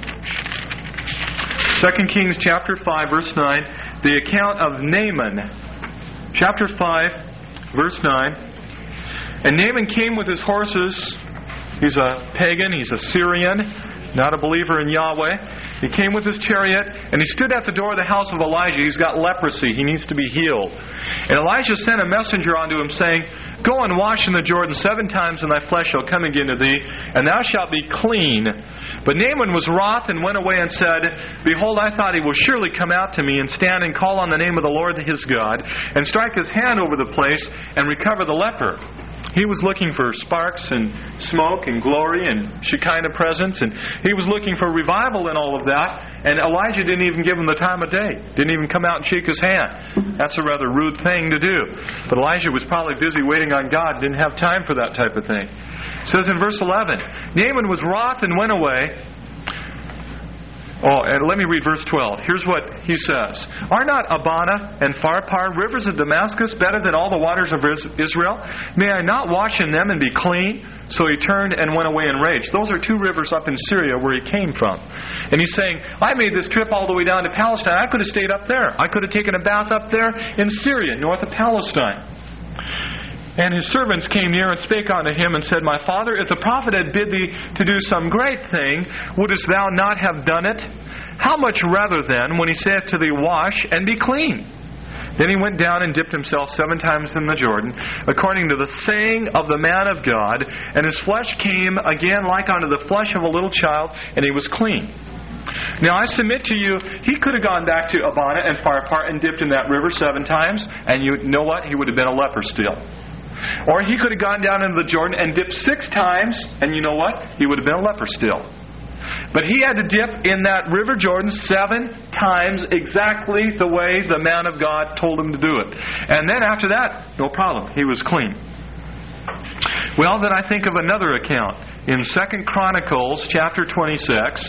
Second Kings chapter five, verse nine. The account of Naaman. Chapter five, verse nine. "And Naaman came with his horses." He's a pagan, he's a Syrian, not a believer in Yahweh. "He came with his chariot, and he stood at the door of the house of Elijah." He's got leprosy, he needs to be healed. "And Elijah sent a messenger unto him, saying, Go and wash in the Jordan seven times, and thy flesh shall come again to thee, and thou shalt be clean. But Naaman was wroth, and went away and said, Behold, I thought he will surely come out to me, and stand and call on the name of the Lord his God, and strike his hand over the place, and recover the leper." He was looking for sparks and smoke and glory and Shekinah presence, and he was looking for revival and all of that. And Elijah didn't even give him the time of day. Didn't even come out and shake his hand. That's a rather rude thing to do. But Elijah was probably busy waiting on God. Didn't have time for that type of thing. It says in verse eleven, "Naaman was wroth and went away." Oh, and let me read verse twelve. Here's what he says. "Are not Abana and Pharpar, rivers of Damascus, better than all the waters of Israel? May I not wash in them and be clean?" So he turned and went away in rage. Those are two rivers up in Syria where he came from. And he's saying, I made this trip all the way down to Palestine. I could have stayed up there. I could have taken a bath up there in Syria, north of Palestine. And his servants came near and spake unto him and said, My father, if the prophet had bid thee to do some great thing, wouldest thou not have done it? How much rather then, when he saith to thee, Wash and be clean? Then he went down and dipped himself seven times in the Jordan, according to the saying of the man of God, and his flesh came again like unto the flesh of a little child, and he was clean. Now I submit to you, he could have gone back to Abana and Pharpar and dipped in that river seven times, and you know what? He would have been a leper still. Or he could have gone down into the Jordan and dipped six times, and you know what? He would have been a leper still. But he had to dip in that River Jordan seven times exactly the way the man of God told him to do it. And then after that, no problem. He was clean. Well, then I think of another account. In Second Chronicles chapter twenty-six,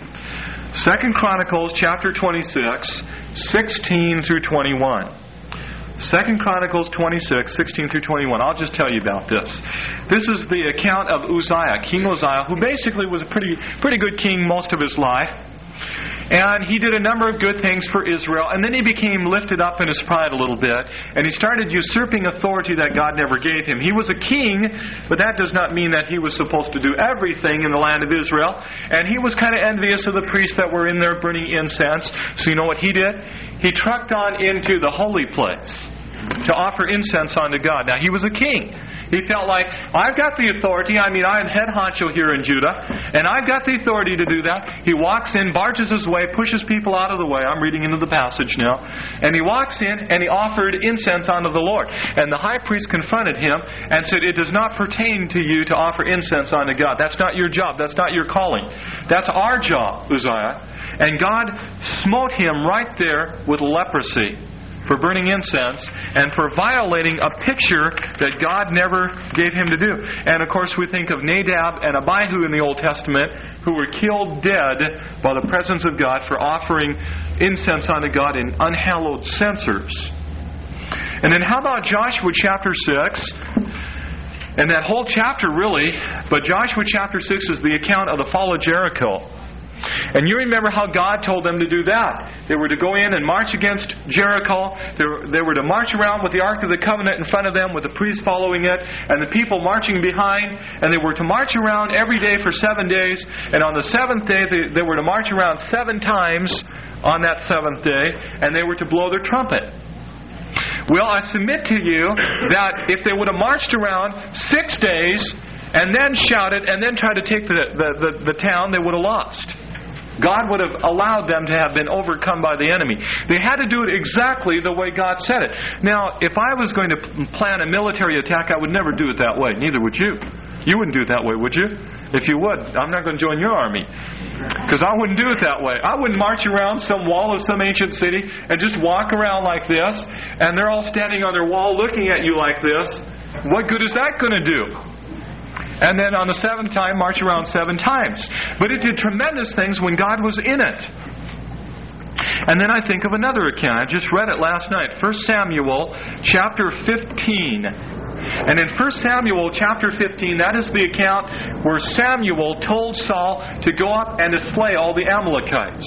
Second Chronicles chapter twenty-six, sixteen through twenty-one. Second Chronicles twenty-six, sixteen through twenty-one. I'll just tell you about this. This is the account of Uzziah, King Uzziah, who basically was a pretty pretty good king most of his life. And he did a number of good things for Israel. And then he became lifted up in his pride a little bit. And he started usurping authority that God never gave him. He was a king, but that does not mean that he was supposed to do everything in the land of Israel. And he was kind of envious of the priests that were in there burning incense. So you know what he did? He trucked on into the holy place to offer incense unto God. Now, he was a king. He felt like, I've got the authority. I mean, I'm head honcho here in Judah, and I've got the authority to do that. He walks in, barges his way, pushes people out of the way. I'm reading into the passage now. And he walks in, and he offered incense unto the Lord. And the high priest confronted him and said, it does not pertain to you to offer incense unto God. That's not your job. That's not your calling. That's our job, Uzziah. And God smote him right there with leprosy for burning incense and for violating a picture that God never gave him to do. And of course we think of Nadab and Abihu in the Old Testament, who were killed dead by the presence of God for offering incense unto God in unhallowed censers. And then how about Joshua chapter six? And that whole chapter really, but Joshua chapter six is the account of the fall of Jericho. And you remember how God told them to do that. They were to go in and march against Jericho. They were, they were to march around with the Ark of the Covenant in front of them, with the priests following it, and the people marching behind. And they were to march around every day for seven days. And on the seventh day, they, they were to march around seven times on that seventh day. And they were to blow their trumpet. Well, I submit to you that if they would have marched around six days and then shouted and then tried to take the, the, the, the town, they would have lost. God would have allowed them to have been overcome by the enemy. They had to do it exactly the way God said it. Now, if I was going to plan a military attack, I would never do it that way. Neither would you. You wouldn't do it that way, would you? If you would, I'm not going to join your army. Because I wouldn't do it that way. I wouldn't march around some wall of some ancient city and just walk around like this, and they're all standing on their wall looking at you like this. What good is that going to do? And then on the seventh time, march around seven times. But it did tremendous things when God was in it. And then I think of another account. I just read it last night. First Samuel chapter fifteen. And in First Samuel chapter fifteen, that is the account where Samuel told Saul to go up and to slay all the Amalekites.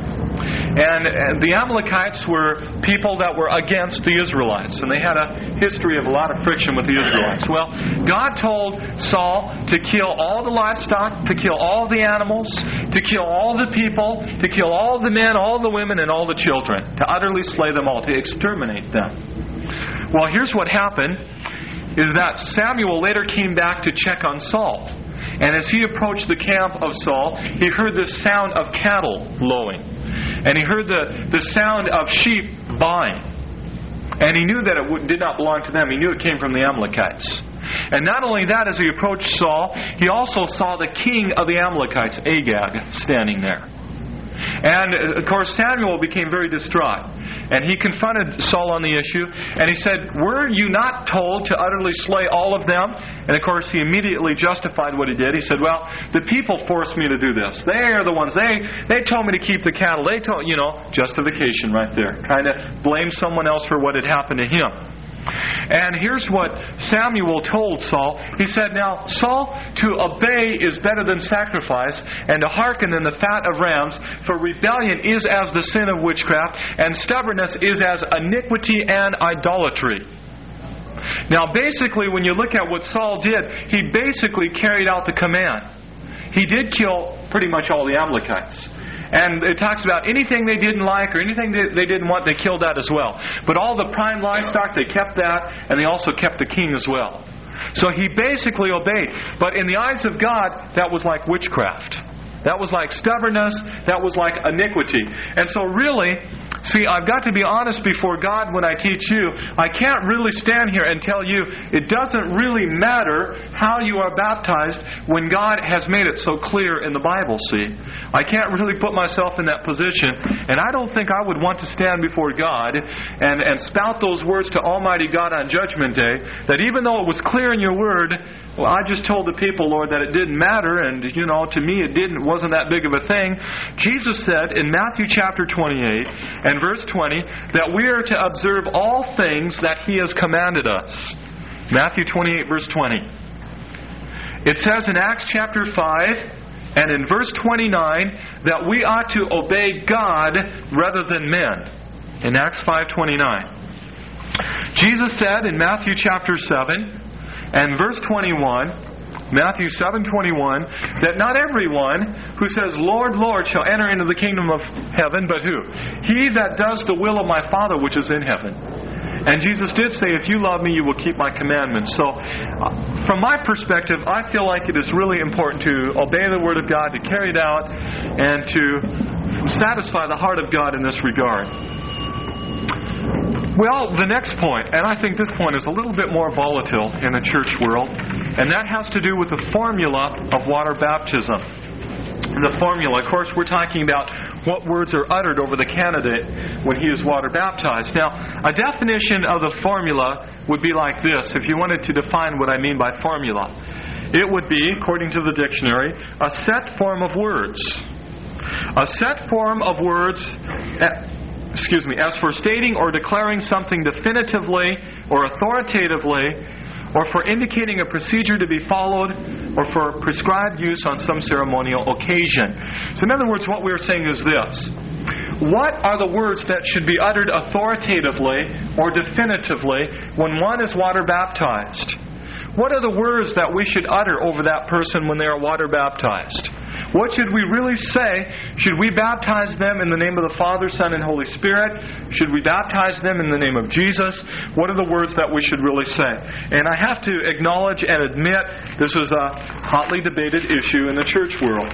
And the Amalekites were people that were against the Israelites. And they had a history of a lot of friction with the Israelites. Well, God told Saul to kill all the livestock, to kill all the animals, to kill all the people, to kill all the men, all the women, and all the children. To utterly slay them all, to exterminate them. Well, here's what happened, is that Samuel later came back to check on Saul. And as he approached the camp of Saul, he heard the sound of cattle lowing. And he heard the, the sound of sheep baaing. And he knew that it did not belong to them. He knew it came from the Amalekites. And not only that, as he approached Saul, he also saw the king of the Amalekites, Agag, standing there. And, of course, Samuel became very distraught. And he confronted Saul on the issue. And he said, were you not told to utterly slay all of them? And, of course, he immediately justified what he did. He said, well, the people forced me to do this. They are the ones. They they told me to keep the cattle. They told, you know, justification right there. Trying to blame someone else for what had happened to him. And here's what Samuel told Saul. He said, now, Saul, to obey is better than sacrifice, and to hearken than the fat of rams, for rebellion is as the sin of witchcraft, and stubbornness is as iniquity and idolatry. Now, basically, when you look at what Saul did, he basically carried out the command. He did kill pretty much all the Amalekites. And it talks about anything they didn't like or anything they didn't want, they killed that as well. But all the prime livestock, they kept that, and they also kept the king as well. So he basically obeyed. But in the eyes of God, that was like witchcraft. That was like stubbornness. That was like iniquity. And so really, See, I've got to be honest before God when I teach you. I can't really stand here and tell you it doesn't really matter how you are baptized when God has made it so clear in the Bible, see. I can't really put myself in that position, and I don't think I would want to stand before God and, and spout those words to Almighty God on Judgment Day, that even though it was clear in your Word, well, I just told the people, Lord, that it didn't matter, and, you know, to me it didn't, wasn't that big of a thing. Jesus said in Matthew chapter twenty-eight and verse twenty that we are to observe all things that He has commanded us. Matthew twenty-eight, verse twenty. It says in Acts chapter five and in verse twenty-nine that we ought to obey God rather than men. In Acts five twenty-nine. Jesus said in Matthew chapter seven and verse twenty-one, Matthew seven twenty-one, that not everyone who says, Lord, Lord, shall enter into the kingdom of heaven, but who? He that does the will of my Father which is in heaven. And Jesus did say, if you love me, you will keep my commandments. So, uh, from my perspective, I feel like it is really important to obey the Word of God, to carry it out, and to satisfy the heart of God in this regard. Well, the next point, and I think this point is a little bit more volatile in the church world, and that has to do with the formula of water baptism. The formula, of course, we're talking about what words are uttered over the candidate when he is water baptized. Now, a definition of the formula would be like this, if you wanted to define what I mean by formula. It would be, according to the dictionary, a set form of words. A set form of words... Excuse me, as for stating or declaring something definitively or authoritatively, or for indicating a procedure to be followed, or for prescribed use on some ceremonial occasion. So in other words, what we're saying is this. What are the words that should be uttered authoritatively or definitively when one is water baptized? What are the words that we should utter over that person when they are water baptized? What should we really say? Should we baptize them in the name of the Father, Son, and Holy Spirit? Should we baptize them in the name of Jesus? What are the words that we should really say? And I have to acknowledge and admit this is a hotly debated issue in the church world.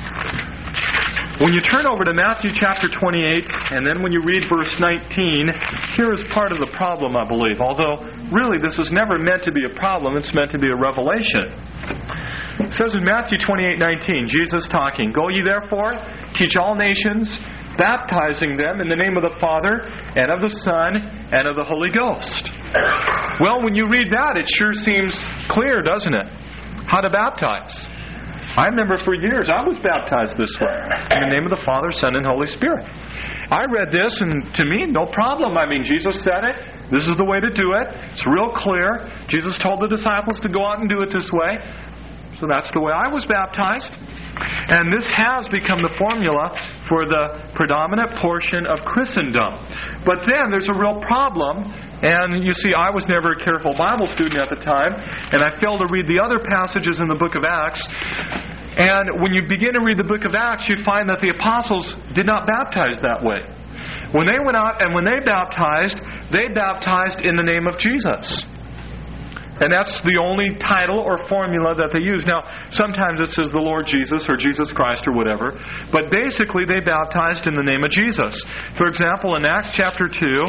When you turn over to Matthew chapter twenty-eight, and then when you read verse nineteen, here is part of the problem, I believe. Although, really, this is never meant to be a problem. It's meant to be a revelation. It says in Matthew twenty-eight nineteen, Jesus talking, Go ye therefore, teach all nations, baptizing them in the name of the Father, and of the Son, and of the Holy Ghost. Well, when you read that, it sure seems clear, doesn't it? How to baptize. I remember for years I was baptized this way, in the name of the Father, Son, and Holy Spirit. I read this, and to me, no problem. I mean, Jesus said it. This is the way to do it. It's real clear. Jesus told the disciples to go out and do it this way. So that's the way I was baptized. And this has become the formula for the predominant portion of Christendom. But then there's a real problem. And you see, I was never a careful Bible student at the time, and I failed to read the other passages in the book of Acts. And when you begin to read the book of Acts, you find that the apostles did not baptize that way. When they went out and when they baptized, they baptized in the name of Jesus. And that's the only title or formula that they use. Now, sometimes it says the Lord Jesus or Jesus Christ or whatever. But basically, they baptized in the name of Jesus. For example, in Acts chapter two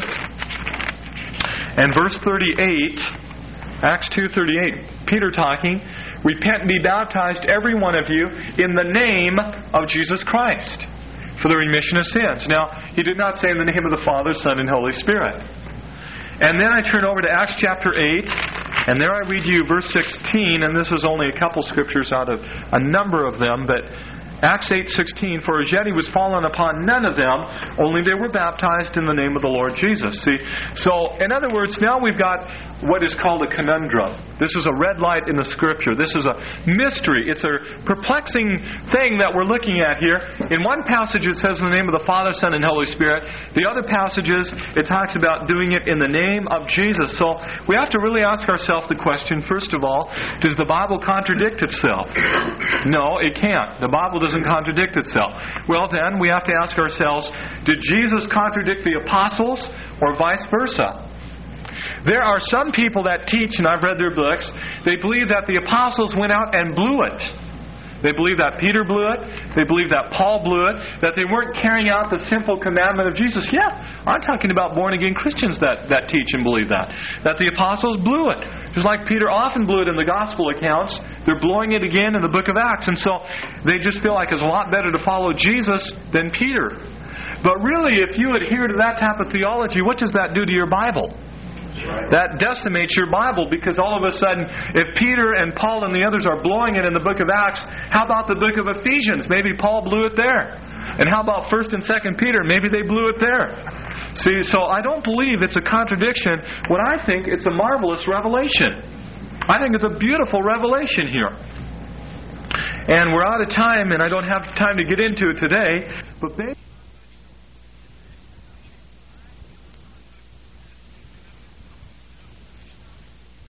and verse thirty-eight, Acts two thirty-eight, Peter talking, Repent and be baptized, every one of you, in the name of Jesus Christ, for the remission of sins. Now, he did not say in the name of the Father, Son, and Holy Spirit. And then I turn over to Acts chapter eight, and there I read you verse sixteen, and this is only a couple scriptures out of a number of them, but Acts eight sixteen, For as yet he was fallen upon none of them, only they were baptized in the name of the Lord Jesus. See, so in other words, now we've got what is called a conundrum. This is a red light in the Scripture. This is a mystery. It's a perplexing thing that we're looking at here. In one passage it says in the name of the Father, Son, and Holy Spirit. The other passages it talks about doing it in the name of Jesus. So we have to really ask ourselves the question, first of all, does the Bible contradict itself? No, it can't. The Bible doesn't contradict itself. Well then, we have to ask ourselves, did Jesus contradict the apostles or vice versa? There are some people that teach, and I've read their books, they believe that the apostles went out and blew it. They believe that Peter blew it. They believe that Paul blew it. That they weren't carrying out the simple commandment of Jesus. Yeah, I'm talking about born-again Christians that, that teach and believe that. That the apostles blew it. Just like Peter often blew it in the gospel accounts, they're blowing it again in the book of Acts. And so they just feel like it's a lot better to follow Jesus than Peter. But really, if you adhere to that type of theology, what does that do to your Bible? That decimates your Bible, because all of a sudden, if Peter and Paul and the others are blowing it in the book of Acts, how about the book of Ephesians? Maybe Paul blew it there. And how about First and Second Peter? Maybe they blew it there. See, so I don't believe it's a contradiction. What I think, it's a marvelous revelation. I think it's a beautiful revelation here. And we're out of time, and I don't have time to get into it today. But basically,